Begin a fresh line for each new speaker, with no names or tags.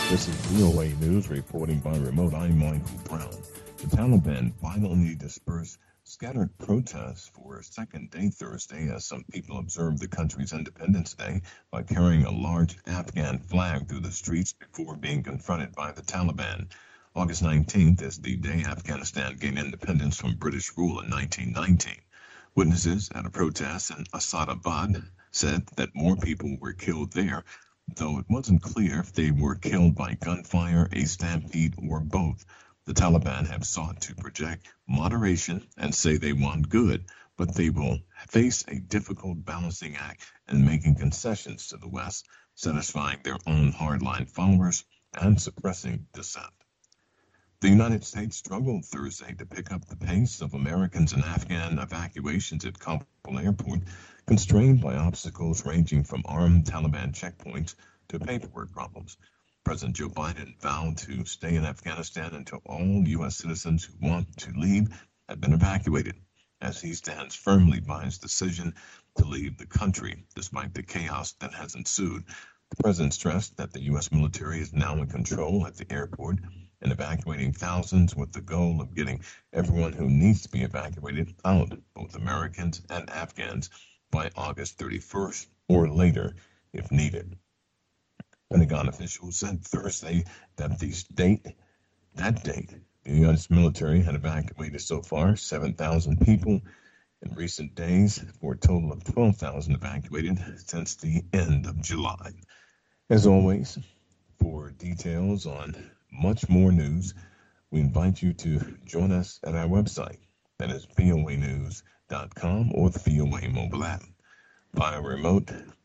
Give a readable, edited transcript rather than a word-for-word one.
This is VOA News reporting by remote. I'm Michael Brown. The Taliban violently dispersed scattered protests for a second day Thursday as some people observed the country's Independence Day by carrying a large Afghan flag through the streets before being confronted by the Taliban. August 19th is the day Afghanistan gained independence from British rule in 1919. Witnesses at a protest in Asadabad said that more people were killed there, though it wasn't clear if they were killed by gunfire, a stampede, or both. The Taliban have sought to project moderation and say they want good, but they will face a difficult balancing act in making concessions to the West, satisfying their own hardline followers and suppressing dissent. The United States struggled Thursday to pick up the pace of Americans and Afghan evacuations at Kabul airport, constrained by obstacles ranging from armed Taliban checkpoints to paperwork problems. President Joe Biden vowed to stay in Afghanistan until all U.S. citizens who want to leave have been evacuated, as he stands firmly by his decision to leave the country despite the chaos that has ensued. The president stressed that the U.S. military is now in control at the airport and evacuating thousands with the goal of getting everyone who needs to be evacuated out, both Americans and Afghans, by August 31st or later if needed. Pentagon officials said Thursday that that date, the U.S. military had evacuated so far 7,000 people in recent days for a total of 12,000 evacuated since the end of July. As always, for details on much more news, we invite you to join us at our website. That is voanews.com or the VOA mobile app. Via remote,